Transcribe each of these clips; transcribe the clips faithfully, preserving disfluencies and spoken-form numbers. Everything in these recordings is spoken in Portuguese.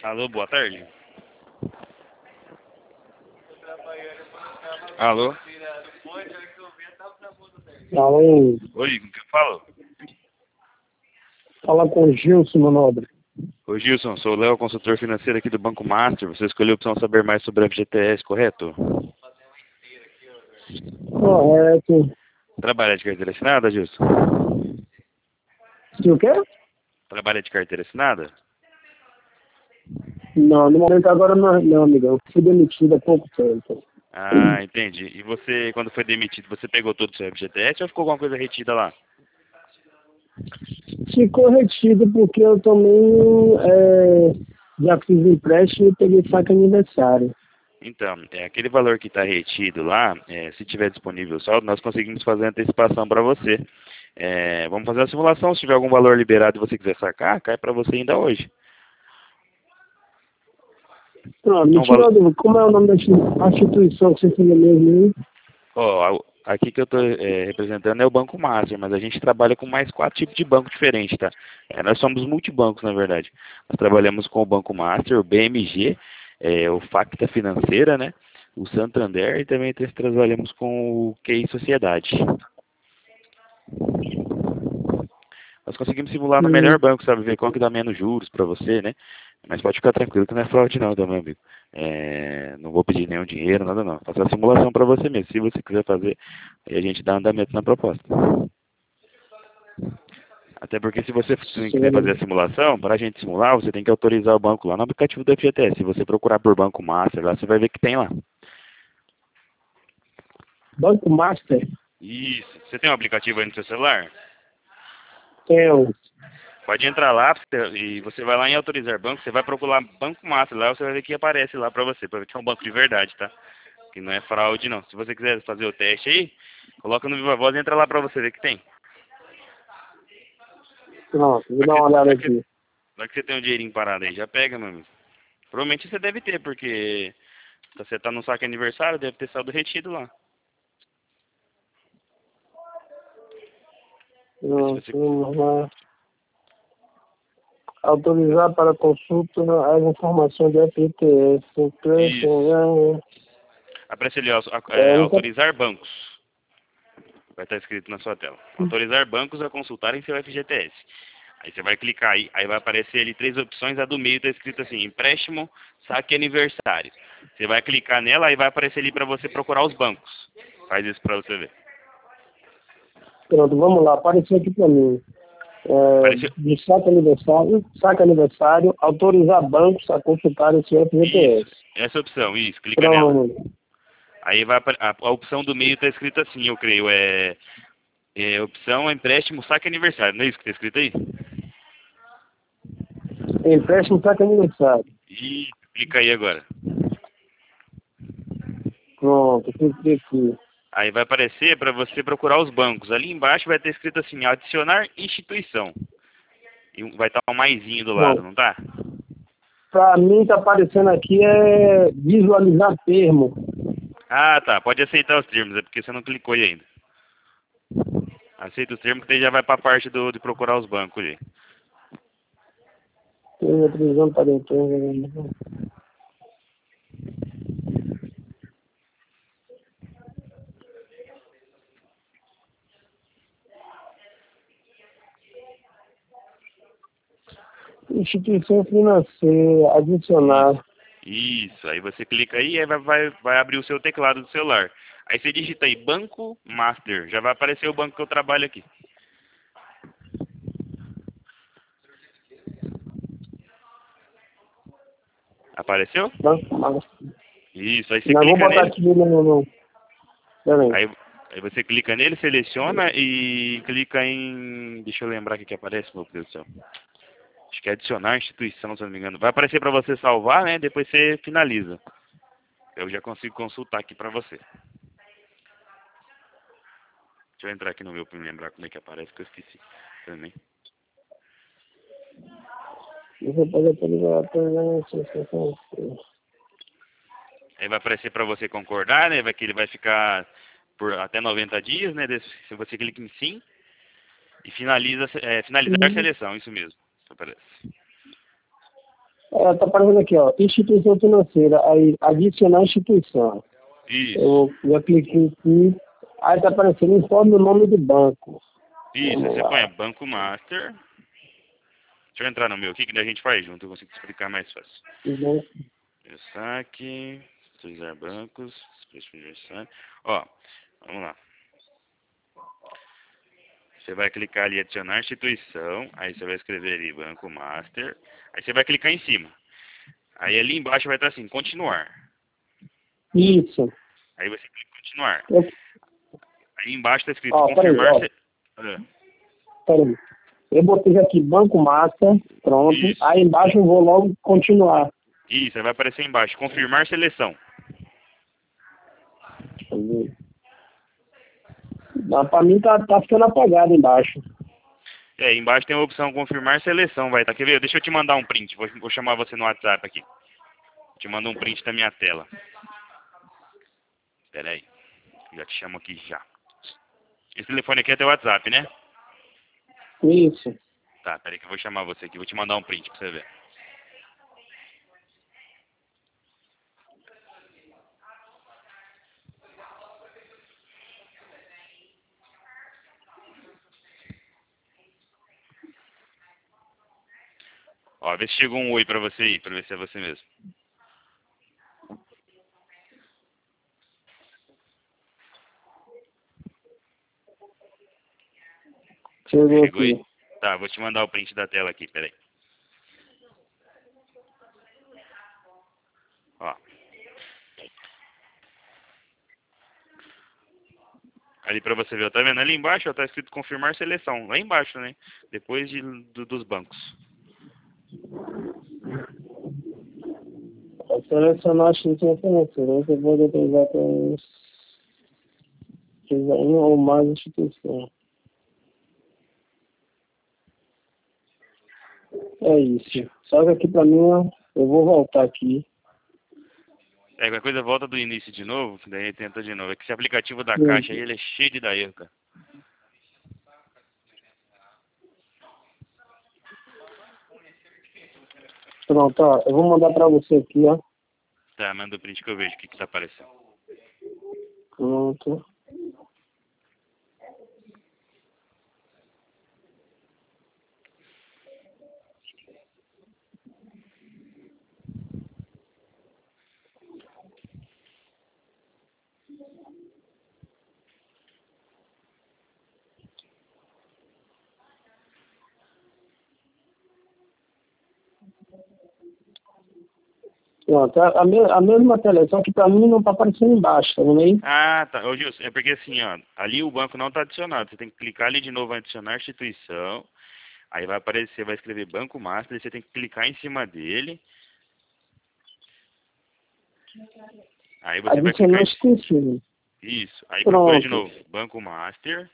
Alô, boa tarde. Alô? Alô, Oi, com quem eu falo? fala com o Gilson, meu nobre. Oi, Gilson, sou o Léo, consultor financeiro aqui do Banco Master. Você escolheu a opção saber mais sobre a F G T S, correto? Correto. Trabalha de carteira assinada, Gilson? Se o quê? Trabalha de carteira assinada? Não, no momento agora não, não, amigão. Eu fui demitido há pouco tempo. Ah, entendi. E você, quando foi demitido, você pegou todo o seu F G T S ou ficou alguma coisa retida lá? Ficou retido porque eu também é, já fiz empréstimo e peguei saque aniversário. Então, é, aquele valor que está retido lá, é, se tiver disponível o saldo, nós conseguimos fazer a antecipação para você. É, vamos fazer a simulação, se tiver algum valor liberado e você quiser sacar, cai para você ainda hoje. Não, me É um valor... tirou do... Como é o nome da institu- a instituição que você falou mesmo, hein? Ó, a- aqui que eu estou representando é o Banco Master, mas a gente trabalha com mais quatro tipos de banco diferentes, tá? É, nós somos multibancos, na verdade. Nós trabalhamos com o Banco Master, o B M G, é, o Facta Financeira, né? O Santander e também tra- trabalhamos com o Q I Sociedade. Nós conseguimos simular no melhor Hum, banco, sabe? Ver qual que dá menos juros para você, né? Mas pode ficar tranquilo que não é fraude não, tá, meu amigo? É, não vou pedir nenhum dinheiro, nada não. Faço a simulação para você mesmo. Se você quiser fazer, aí a gente dá andamento na proposta. Até porque se você quiser fazer a sim. simulação, para a gente simular, você tem que autorizar o banco lá no aplicativo do F G T S. Se você procurar por Banco Master lá, você vai ver que tem lá. Banco Master? Isso. Você tem um aplicativo aí no seu celular? Tenho. Pode entrar lá e você vai lá em autorizar banco, você vai procurar Banco Master lá, você vai ver que aparece lá pra você, pra ver que é um banco de verdade, tá? Que não é fraude não. Se você quiser fazer o teste aí, coloca no Viva Voz e entra lá pra você ver que tem. Pronto, vou Vai dar que, uma você, olhada vai, que, aqui. vai que você tem um dinheirinho parado aí, já pega, meu amigo. Provavelmente você deve ter, porque você tá no saque aniversário, deve ter saldo retido lá. Mas se Pronto, você... vamos lá. Autorizar para consulta as informações do F T S. Isso. Empréstimo, Aparece ali, ó, é, é, é, nunca... autorizar bancos. Vai estar escrito na sua tela. Autorizar bancos a consultarem seu F G T S. Aí você vai clicar aí, aí vai aparecer ali três opções, a do meio está escrito assim, empréstimo, saque e aniversário. Você vai clicar nela, aí vai aparecer ali para você procurar os bancos. Faz isso para você ver. Pronto, vamos lá. Apareceu aqui para mim. É, Apareceu? de saque aniversário, saque aniversário, autorizar bancos a consultar o seu F G T Isso, S. essa opção, isso, clica nela. Pronto. Aí vai apar- a, a opção do meio está escrito assim, eu creio, é, é opção empréstimo, saque e aniversário, não é isso que está escrito aí? Empréstimo, saque aniversário. E clica aí agora. Pronto, cliquei aqui. Aí vai aparecer para você procurar os bancos. Ali embaixo vai ter escrito assim, adicionar instituição. E um- vai estar um maisinho do lado, Bom, não tá? para mim está aparecendo aqui é visualizar termo. Ah, tá. Pode aceitar os termos, é porque você não clicou aí ainda. Aceita os termos que daí já vai para a parte do, de procurar os bancos ali. Tem a previsão para dentro. Instituição financeira, adicionar. Isso. Isso. Aí você clica aí e aí vai, vai, vai abrir o seu teclado do celular. Aí você digita aí Banco Master. Já vai aparecer o banco que eu trabalho aqui. Apareceu? Banco Master. Isso. Aí você Não, vou clica botar nele. aqui, não, não, não. Pera aí. Aí, aí você clica nele, seleciona e clica em... Deixa eu lembrar o que que aparece, meu Deus do céu. Acho que é adicionar instituição, se eu não me engano. Vai aparecer para você salvar, né? Depois você finaliza. Eu já consigo consultar aqui para você. Deixa eu entrar aqui no meu para me lembrar como é que aparece, que eu esqueci também. Você pode atualizar a Aí vai aparecer para você concordar, né? Vai que ele vai ficar por até noventa dias, né? Desse- Se você clica em sim e finaliza, é, finalizar a seleção, isso mesmo. Isso aparece. É, tá aparecendo aqui, ó, instituição financeira, aí adicionar instituição. Isso. Eu já cliquei aqui, aí tá aparecendo informe o nome do banco. Isso, Vamos você lá. põe Banco Master. Deixa eu entrar no meu aqui, que daí a gente faz junto, eu consigo explicar mais fácil. Uhum. Eu saque, utilizar bancos, preço universal. Ó, vamos lá. Você vai clicar ali, adicionar instituição, aí você vai escrever ali Banco Master, aí você vai clicar em cima. Aí ali embaixo vai estar assim, continuar. Isso. Aí você clica em continuar. Eu, Aí embaixo está escrito ó, peraí, confirmar. ó, Se... Ah, peraí. Eu botei aqui Banco Master, pronto. isso, Aí embaixo eu vou logo continuar. isso, aí vai aparecer embaixo, confirmar seleção. Deixa eu ver. Mas pra mim tá, tá ficando apagado embaixo. É, embaixo tem a opção confirmar seleção, vai, tá? Quer ver? Deixa eu te mandar um print, vou, vou chamar você no WhatsApp aqui. Te mando um print da minha tela. Espera aí, já te chamo aqui já. Esse telefone aqui é teu WhatsApp, né? Isso. Tá, peraí que eu vou chamar você aqui, vou te mandar um print pra você ver. Ó, vê se chegou um oi pra você aí, pra ver se é você mesmo. Chegou Chegou aí? aqui. Tá, vou te mandar o print da tela aqui, peraí. Ó. Ali pra você ver, tá vendo? Ali embaixo ó, tá escrito confirmar seleção. Lá embaixo, né? Depois de, do, dos bancos. Vou selecionar a instituição financeira. Você pode utilizar com uma ou mais instituições. É isso. Só que aqui pra mim, ó, eu vou voltar aqui. É, qualquer coisa volta do início de novo, daí tenta de novo. É que esse aplicativo da Sim. Caixa aí, ele é cheio de dar erro, cara. Pronto, ó. Eu vou mandar pra você aqui, ó. Tá, manda o print que eu vejo o que que tá aparecendo. Pronto. Pronto. A, a, me, a mesma tela, só que pra mim não tá aparecendo embaixo, tá vendo aí? Ah, tá. Ô, Gilson, é porque assim, ó, ali o banco não tá adicionado. Você tem que clicar ali de novo em adicionar instituição. Aí vai aparecer, vai escrever Banco Master, você tem que clicar em cima dele. Aí você vai Adicionar clicar em... instituição. Isso. Aí procura de Pronto. novo, Banco Master.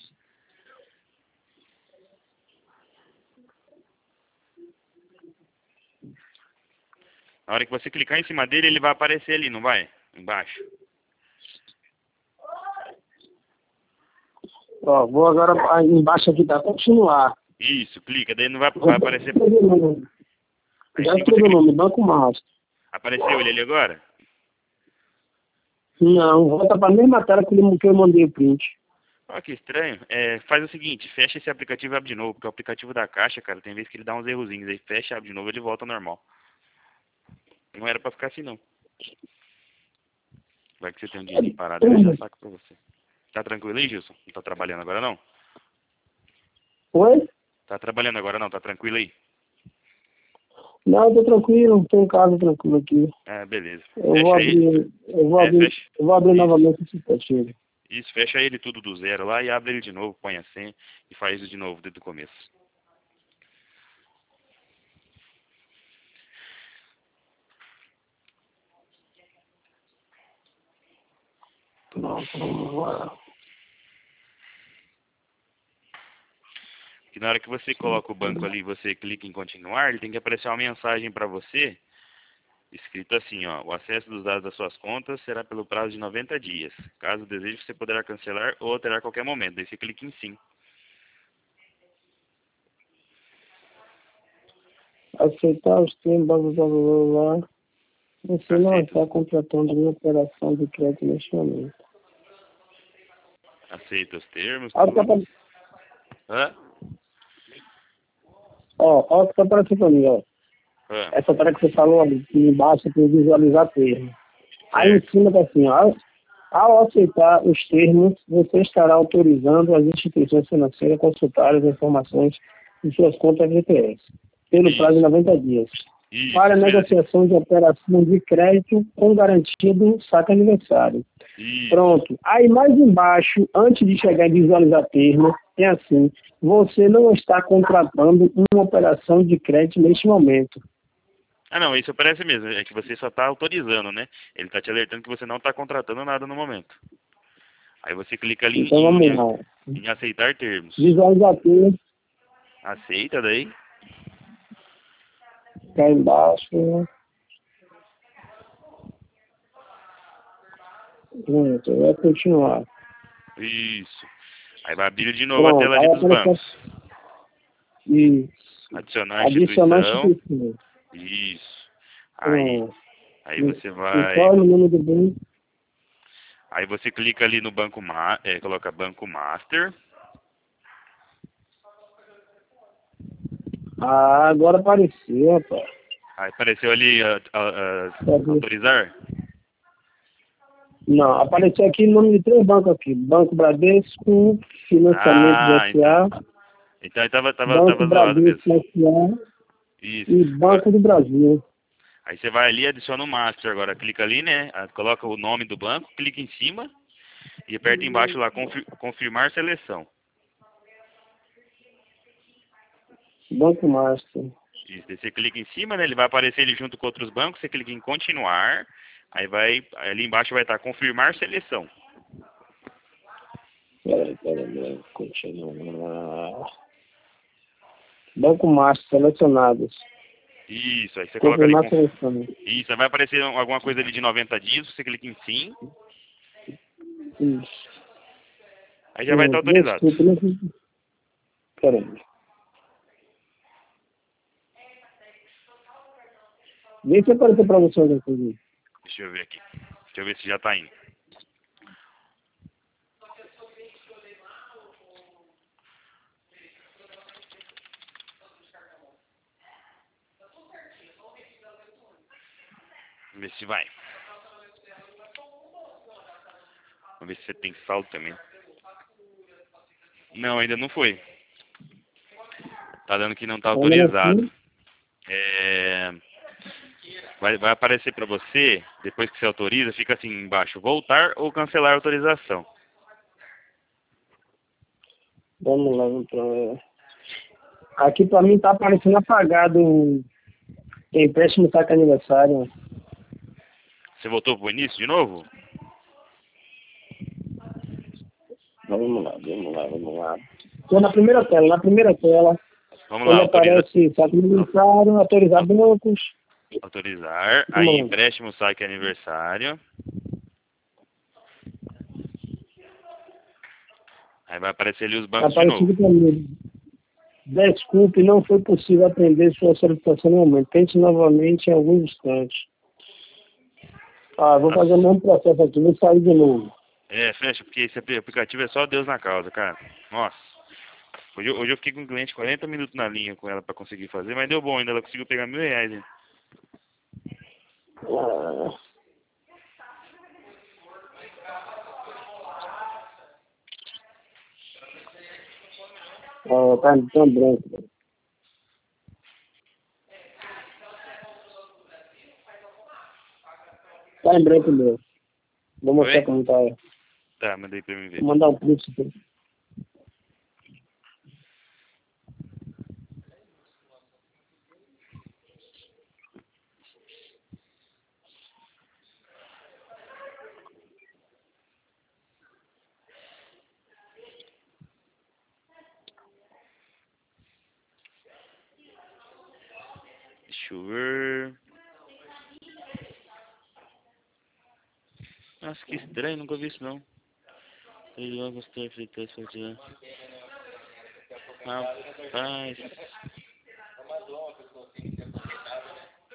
Na hora que você clicar em cima dele, ele vai aparecer ali, não vai? Embaixo. Ó, vou agora ah, embaixo aqui, tá? Continuar. Isso, clica, daí não vai, Vou vai aparecer. escrever o nome. Aí Já se você escrevi o clica, nome, Banco Master. apareceu ele ali agora? Não, volta pra mesma tela que eu que eu mandei o print. Olha que estranho. É, faz o seguinte, fecha esse aplicativo e abre de novo, porque o aplicativo da Caixa, cara, tem vezes que ele dá uns errozinhos. Aí fecha, abre de novo, ele volta ao normal. Não era pra ficar assim, não. Vai que você tem um dinheirinho parado, eu já saco pra você. Tá tranquilo aí, Gilson? Não tá trabalhando agora, não? Oi? Tá trabalhando agora, não? Tá tranquilo aí? Não, eu tô tranquilo, tô em casa tranquilo aqui. É, beleza. Eu vou Fecha ele. abrir, eu vou É, abrir, fecha. eu vou abrir Isso. novamente esse aplicativo. Isso, fecha ele tudo do zero lá e abre ele de novo, põe a senha e faz isso de novo desde o começo. Pronto, vamos lá. Que na hora que você coloca o banco ali e você clica em continuar, ele tem que aparecer uma mensagem para você, escrito assim, ó, o acesso dos dados das suas contas será pelo prazo de noventa dias. Caso deseje, você poderá cancelar ou alterar a qualquer momento. Daí você clica em sim. Aceitar os termos, blá blá blá blá blá. Você não Aceita. está contratando uma operação de crédito neste momento. Aceita os termos, Olha o que tudo. apa- Hã? Ó, ó o que tá aparecendo pra mim, ó. Hã? Essa tarefa que você falou ali, que embaixo tem visualizar termos. Aí em Certo. cima tá assim, ó. Ao aceitar os termos, você estará autorizando as instituições financeiras a consultar as informações de suas contas G P S, pelo prazo de Isso. noventa dias, Isso, para isso mesmo. negociação de operação de crédito com garantia do saque aniversário. Isso. Pronto. Aí mais embaixo, antes de chegar em visualizar termo, é assim, você não está contratando uma operação de crédito neste momento. Ah, não, isso parece mesmo. É que você só está autorizando, né? Ele está te alertando que você não está contratando nada no mommomento. Aí você clica ali Então em, vamos em, lá. em aceitar termos. Visualizar termo, Aceita daí. cá embaixo. Pronto, vai continuar. Isso. Aí vai abrir de novo a Pronto, tela ali aí dos apareceu bancos. isso. Adicionar a Adicionar instituição. instituição. Isso. Aí, Pronto. aí você vai. Informe o número do banco. Aí você clica ali no banco, ma é, coloca banco master. Ah, agora apareceu, rapaz. Aí apareceu ali a, a, a- Cadê? autorizar. Não, apareceu aqui o nome de três bancos aqui. Banco Bradesco, Financiamento de Ah, então. S A, Então aí tava, tava, Banco tava zoado mesmo. Bradesco S A Isso. e Agora, Banco do Brasil. aí você vai ali e adiciona o master. Agora clica ali, né? ah, Coloca o nome do banco, clica em cima e aperta embaixo lá confir- confirmar seleção. Banco Master. Isso. Daí você clica em cima, né? Ele vai aparecer ele junto com outros bancos. Você clica em continuar. Aí vai, aí ali embaixo vai estar confirmar seleção. Peraí, peraí, peraí. Continuar. Banco Master selecionados. Isso. Aí você coloca ali. Confirmar Conf... seleção. Isso. Aí vai aparecer alguma coisa ali de noventa dias. Você clica em sim. Isso. Aí já vai estar Pronto, autorizado. desculpa, não fiz. Peraí. Vê se apareceu pra você alguma coisa aí. Deixa eu ver aqui. Deixa eu ver se já está indo. Vamos ver se vai. Vamos ver se você tem saldo também. Não, ainda não foi. Tá dando que não está Olha autorizado. aqui. É... Vai, vai aparecer para você, depois que você autoriza, fica assim embaixo, voltar ou cancelar a autorização. Vamos lá, vamos pra... Aqui pra mim tá aparecendo apagado o empréstimo saque aniversário. Você voltou pro início de novo? Vamos lá, vamos lá, vamos lá. Tô na primeira tela, na primeira tela, Vamos lá, ele autoriza... aparece saque aniversário, autorizar bancos. autorizar. Aí Vamos lá. empréstimo saque aniversário. Aí vai aparecer ali os bancos de Aparece novo. aqui pra mim. Desculpe, não foi possível atender sua solicitação no momento. Tente novamente em alguns instantes. Ah, vou fazer o Nossa. mesmo processo aqui, vou sair de novo. É, fecha, porque esse aplicativo é só Deus na causa, cara. Nossa. Hoje, eu- hoje eu fiquei com um cliente quarenta minutos na linha com ela pra conseguir fazer, mas deu bom ainda, ela conseguiu pegar mil reais, hein? Ah, ah, tá tão branco. Tá em branco mesmo. Vou mostrar Oi? como tá. Tá, mandei pra mim ver. Vou mandar um print aqui. Deixa eu ver. Nossa, que estranho, nunca vi isso não. Eu gostei de ter isso aqui. Rapaz.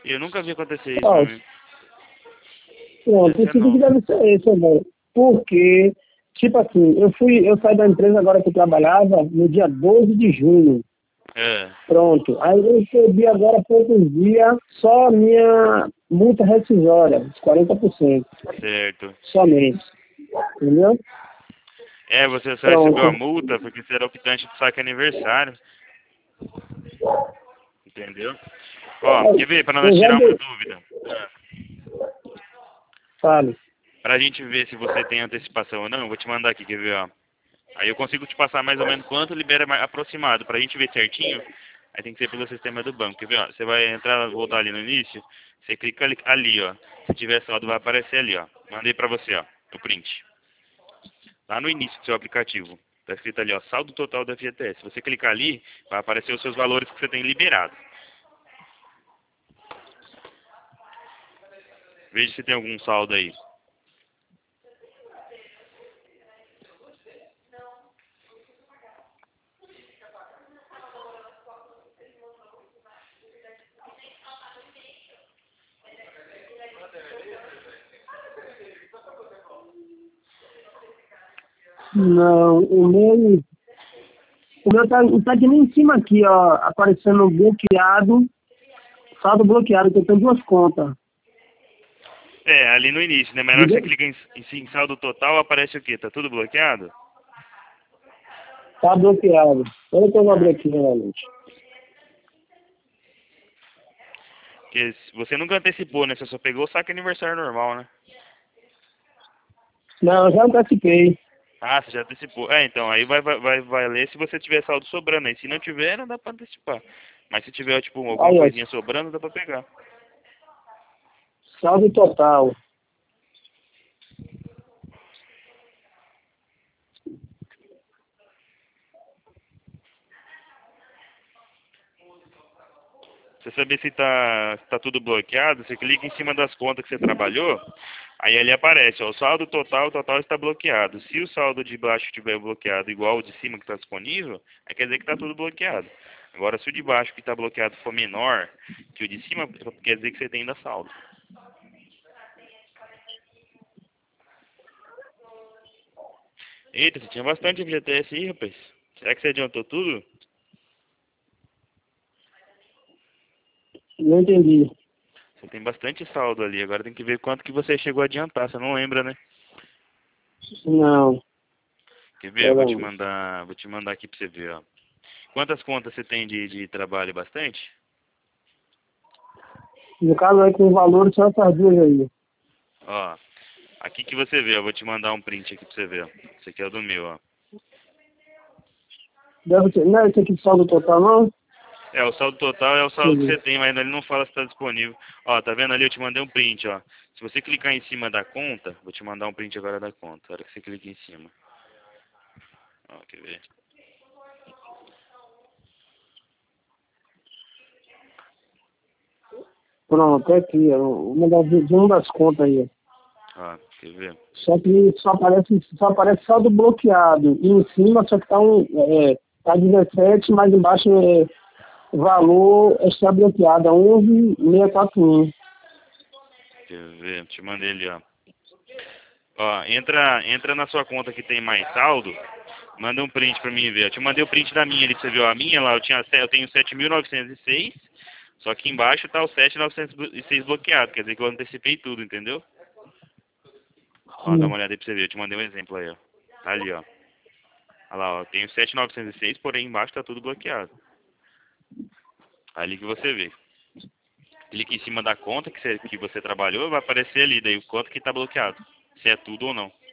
Eu nunca vi acontecer isso, Ó, meu amigo. pronto, Esse é esse que novo. deve ser esse, amor. Porque, tipo assim, eu fui, eu saí da empresa agora que eu trabalhava no dia doze de junho. É, Pronto. Aí eu recebi agora há poucos dias só a minha multa rescisória, de quarenta por cento. certo. Somente. Entendeu? É, você só recebeu a Pronto. multa porque você era optante do saque aniversário. Entendeu? Ó, quer ver? Para nós Eu já tirar uma dei. dúvida. Ah, Fale. pra gente ver se você tem antecipação ou não, eu vou te mandar aqui, quer ver, ó. Aí eu consigo te passar mais ou menos quanto libera mais aproximado. Pra gente ver certinho, aí tem que ser pelo sistema do banco. Quer ver, ó? Você vai entrar, voltar ali no início, você clica ali, ali, ó. Se tiver saldo, vai aparecer ali, ó. Mandei pra você, ó, o print. Lá no início do seu aplicativo. Tá escrito ali, ó, saldo total da F G T S. Se você clicar ali, vai aparecer os seus valores que você tem liberado. Veja se tem algum saldo aí. Não, o meu. O meu tá, tá aqui nem em cima aqui, ó, aparecendo bloqueado, saldo bloqueado, que eu tenho duas contas. É, ali no início, né? Mas na hora que Diga, você clica em, em, em saldo total, aparece o quê? Tá tudo bloqueado? tá bloqueado. Olha que eu vou abrir Ah, aqui novamente. porque você nunca antecipou, né? Você só pegou o saque aniversário normal, né? Não, eu já antecipei. Ah, você já antecipou. É, então, aí vai, vai, vai, vai ler se você tiver saldo sobrando. Aí se não tiver, não dá pra antecipar. Mas se tiver, tipo, alguma Aí, ó, coisinha sobrando, dá pra pegar. saldo total. Você saber se tá, se tá tudo bloqueado, você clica em cima das contas que você trabalhou, aí ali aparece, ó, o saldo total, o total está bloqueado. Se o saldo de baixo estiver bloqueado igual o de cima que está disponível, aí quer dizer que está tudo bloqueado. Agora, se o de baixo que está bloqueado for menor que o de cima, quer dizer que você tem ainda saldo. Eita, você tinha bastante F G T S aí, rapaz. Será que você adiantou tudo? Não entendi. Você tem bastante saldo ali. Agora tem que ver quanto que você chegou a adiantar. Você não lembra, né? Não, Quer ver? Eu vou te peraí. mandar, vou te mandar aqui pra você ver, ó. Quantas contas você tem de, de trabalho? Bastante? No caso aí com o valor só essas duas aí. Ó, aqui que você vê, eu vou te mandar um print aqui pra você ver, ó. Esse aqui é o do meu, ó. Deve ser, não é esse aqui saldo total, não? É, o saldo total é o Deixa eu saldo que você ver. tem, mas ele não fala se tá disponível. Ó, tá vendo ali? Eu te mandei um print, ó. Se você clicar em cima da conta, vou te mandar um print agora da conta, a hora que você clica em cima. Ó, quer ver? Pronto, é aqui, ó. Uma das, de uma das contas aí. Ó, quer ver? Só que só aparece, só aparece saldo bloqueado. E em cima só que tá um. É, tá dezessete, mas embaixo é valor está bloqueado, é onze mil seiscentos e quarenta e um. Quer ver? Te mandei ali, ó. Ó, entra, entra na sua conta que tem mais saldo, manda um print pra mim ver. Eu te mandei o print da minha ali, você viu a minha lá, eu, tinha, eu tenho sete mil novecentos e seis, só que embaixo tá o sete mil novecentos e seis bloqueado, quer dizer que eu antecipei tudo, entendeu? Ó, dá Sim. uma olhada aí pra você ver, eu te mandei um exemplo aí, ó. Tá ali, ó. Olha lá, ó, eu tenho sete mil novecentos e seis, porém embaixo tá tudo bloqueado. Ali que você vê. Clique em cima da conta que você, que você trabalhou, vai aparecer ali, daí o quanto que tá bloqueado. Se é tudo ou não.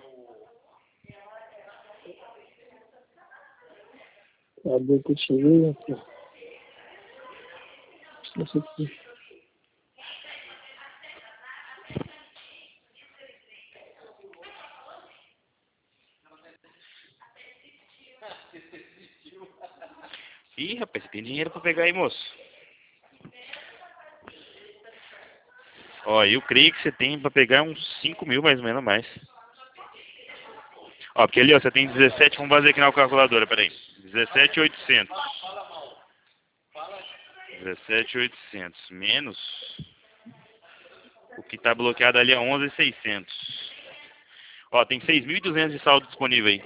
Cadê que eu tirei aqui? Esse aqui. Ih, rapaz, você tem dinheiro pra pegar aí, moço. Ó, eu creio que você tem pra pegar uns cinco mil mais ou menos mais. Ó, porque ali, ó, você tem dezessete, vamos fazer aqui na calculadora, peraí. dezessete mil e oitocentos. dezessete mil e oitocentos menos o que está bloqueado ali é onze mil e seiscentos. Ó, tem seis mil e duzentos de saldo disponível aí.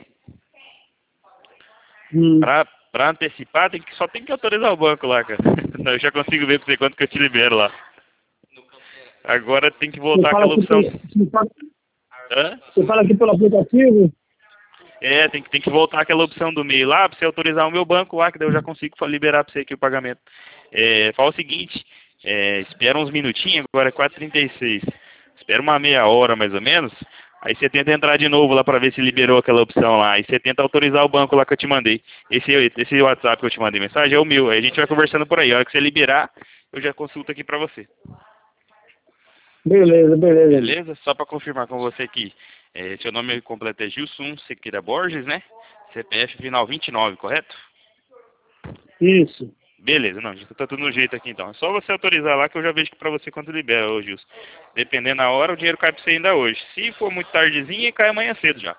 Hum. Pra, pra antecipar, tem que, só tem que autorizar o banco lá, cara. Eu já consigo ver pra você quanto que eu te libero lá. Agora tem que Você voltar fala, aquela aqui opção. pelo, você, fala, Hã? você fala aqui pelo aplicativo? É, tem que, tem que voltar aquela opção do meio lá pra você autorizar o meu banco lá, que daí eu já consigo fa- liberar pra você aqui o pagamento. É, fala o seguinte, é, espera uns minutinhos, agora é quatro e trinta e seis. Espera uma meia hora mais ou menos. Aí você tenta entrar de novo lá pra ver se liberou aquela opção lá. Aí você tenta autorizar o banco lá que eu te mandei. Esse, esse WhatsApp que eu te mandei mensagem é o meu. Aí a gente vai conversando por aí. A hora que você liberar, eu já consulto aqui pra você. Beleza, beleza. Beleza? Só pra confirmar com você aqui. É, seu nome completo é Gilson Sequeira Borges, né? C P F final vinte e nove, correto? Isso. Beleza, não, já tá tudo no jeito aqui então. É só você autorizar lá que eu já vejo que pra você quanto libera, ô Gilson. Dependendo da hora, o dinheiro cai pra você ainda hoje. Se for muito tardezinha, cai amanhã cedo já.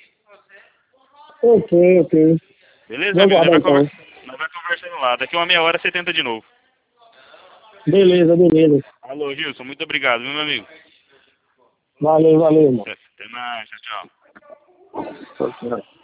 Ok, ok. Beleza, Vou amigo? Nós aguardar vai, então. conver... Nós vai conversando lá. Daqui uma meia hora você tenta de novo. Beleza, beleza. Alô, Gilson, muito obrigado, viu, meu amigo? Valeu, valeu, irmão. Até mais, tchau, tchau. Tchau, tchau.